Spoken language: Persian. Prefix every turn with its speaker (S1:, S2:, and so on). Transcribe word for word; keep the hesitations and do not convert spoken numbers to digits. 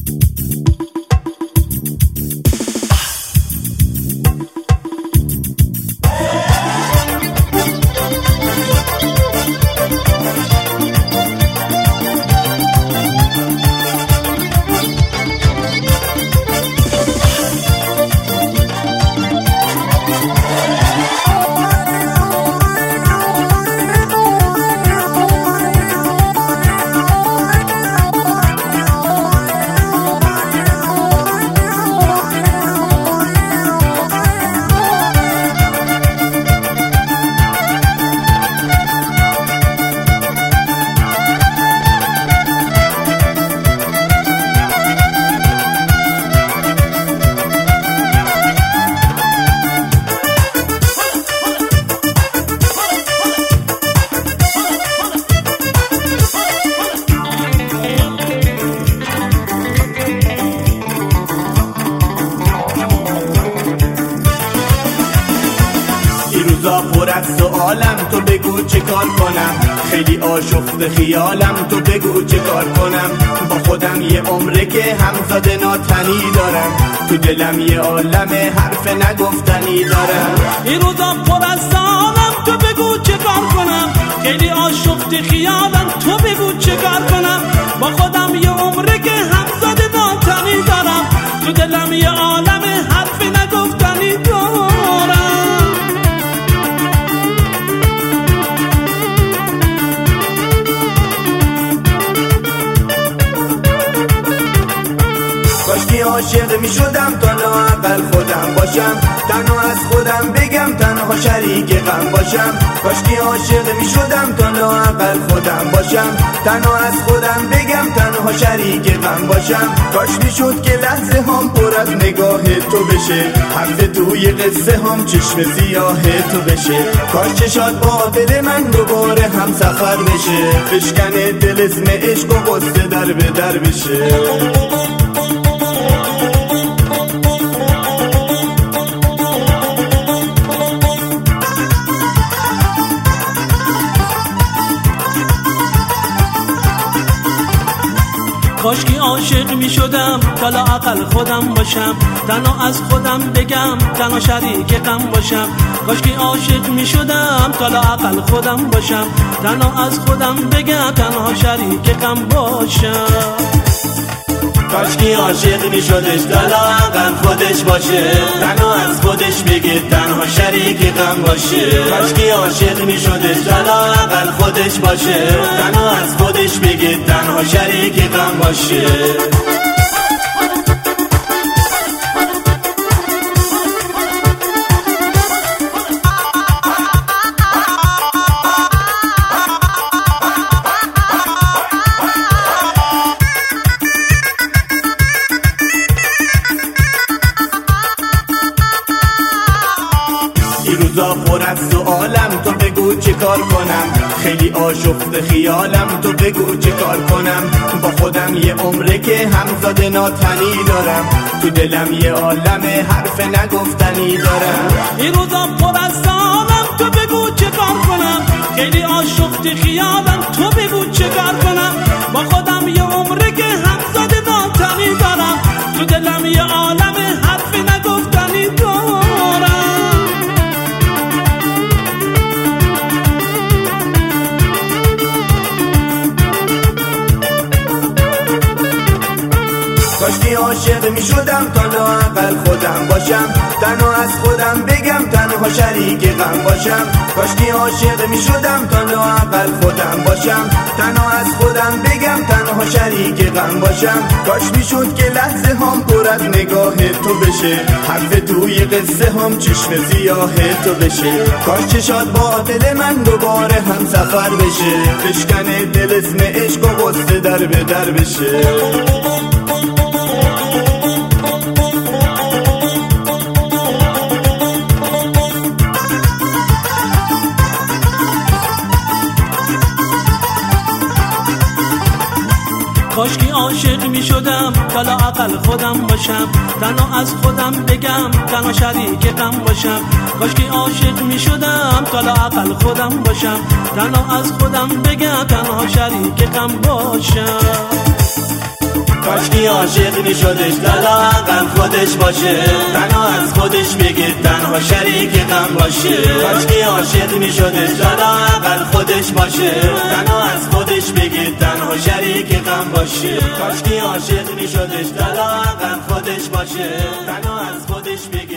S1: پر از سوالم، تو بگو چه کار کنم، خیلی آشفته خیالم، تو بگو چه کار کنم، با خودم یه عمره که همزاده ناتنی دارم، تو دلم یه عالم حرف نگفتنی دارم.
S2: این روزا پر از سوالم، تو بگو چه کار کنم، خیلی آشفته خیالم، تو بگو چه کار کنم، با خودم یه عمره که همزاده ناتنی دارم، تو دلم یه عالم حرف نگفتنی دارم.
S1: کاشکی عاشق می شدم تا لااقل خودم باشم، تنها از خودم بگم، تنها شریک غم باشم. کاشکی عاشق می شدم تا لااقل خودم باشم، تنها از خودم بگم، تنها شریک غم باشم. کاش می شد که لحظه هم پر از نگاه تو بشه، حرف توی قصه هم چشم سیاه تو بشه. کاش چشات با دل من دوباره هم سفر بشه، بشکنه دل اسم عشق و قصه در به در بشه.
S2: کاشکی عاشق می شدم تا لااقل خودم باشم، تنها از خودم بگم، تنها شریک غم باشم. کاشکی عاشق می شدم تا لااقل خودم باشم، تنها از خودم بگم، تنها شریک غم باشم.
S1: کاشکی عاشق می شدش تا لااقل خودش باشه، تنها از خودش بگه، تنها شریک غم باشه. کاشکی عاشق می شدش تا لااقل خودش باشه، تنها از خودش بگه، تنها شریک غم باشه. روزا پر از سوالم، تو بگو چه کار کنم، خیلی آشفته خیالم، تو بگو چه کار کنم، با خودم یه عمره که همزاده ناتنی دارم، تو دلم یه عالم حرف نگفتنی دارم.
S2: این روزا پر از سوالم، تو بگو چه کار کنم، خیلی آشفته خیالم، تو بگو چه کار کنم، با خودم یه عمره که همزاده ناتنی دارم، تو دلم یه عالم حرف نگفتنی دارم.
S1: کاشکی عاشق می شدم تا لااقل خودم باشم، تنها از خودم بگم، تنها شریک غم باشم. کاشکی عاشق می شدم تا لااقل خودم باشم، تنها از خودم بگم، تنها شریک غم باشم. کاش می شد که لحظه هم پر از نگاه تو بشه، حرف توی قصه هم چشم سیاه تو بشه. کاش چشات با دل من دوباره هم سفر بشه، بشکنه دل اسم عشق و قصه در به در بشه.
S2: کاشکی عاشق می شدم تا لااقل خودم باشم، تنها از خودم بگم، تنها شریک غم باشم. کاشکی عاشق می شدم تا لااقل خودم باشم، تنها از خودم بگم، تنها شریک غم باشم.
S1: کاشکی عاشق میشدش لااقل خودش باشه تنها از خودش بگه تنها شریک غم باشه کاشکی عاشق میشدش لااقل خودش باشه تنها از خودش بگه تنها شریک غم باشه کاشکی عاشق میشدش لااقل خودش باشه تنها از خودش بگه